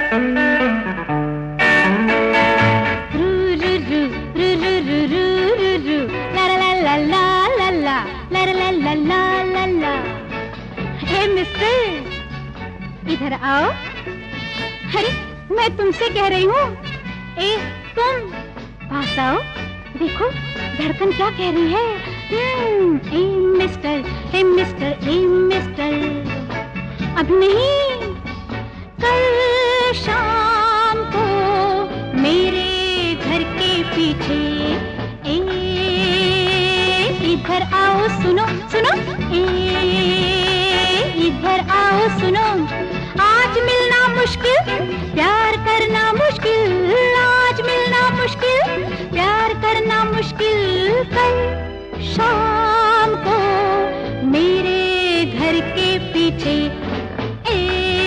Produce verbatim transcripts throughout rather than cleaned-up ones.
इधर आओ। अरे मैं तुमसे कह रही हूँ, ए तुम पास आओ, देखो धड़कन क्या कह रही है। ए मिस्टर, ए मिस्टर, ए मिस्टर, अभी नहीं, कल शाम को मेरे घर के पीछे, ए इधर आओ, सुनो सुनो, ए इधर आओ सुनो। आज मिलना मुश्किल, प्यार करना मुश्किल, आज मिलना मुश्किल, प्यार करना मुश्किल। कल शाम को मेरे घर के पीछे, ए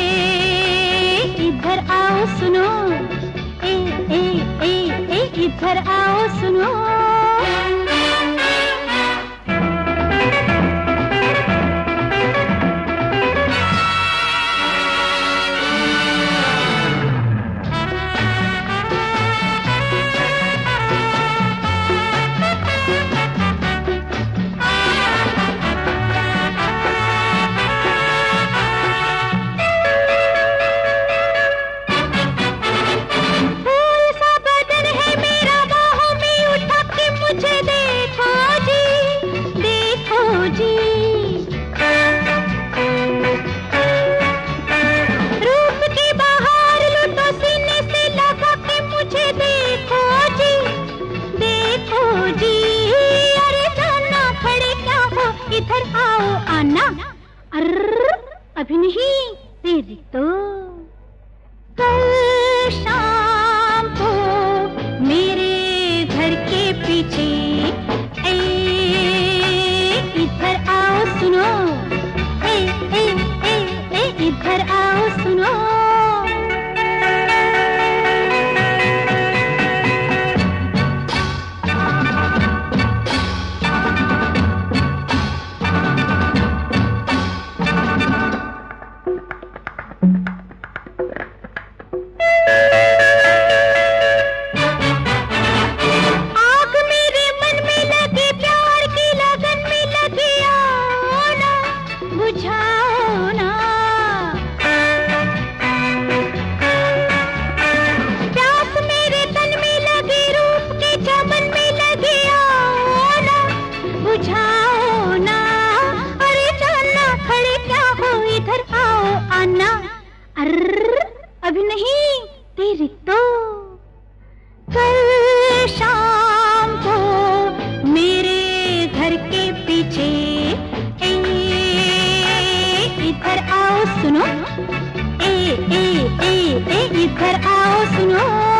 इधर आओ सुनो, ए ए ए ए इधर आओ सुनो। अभी नहीं, तेरी तो कल शाम को मेरे घर के पीछे, ए इधर आओ सुनो, ए ए ए ए इधर आओ सुनो। अभी नहीं, तेरी तो कल शाम को मेरे घर के पीछे, ए इधर आओ सुनो, ए ए ए ए इधर आओ सुनो।